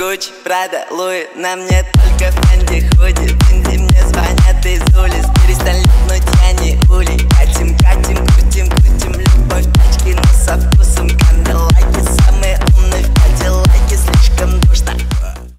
Гуччи, Прада, Луи, на мне только Фенди ходит.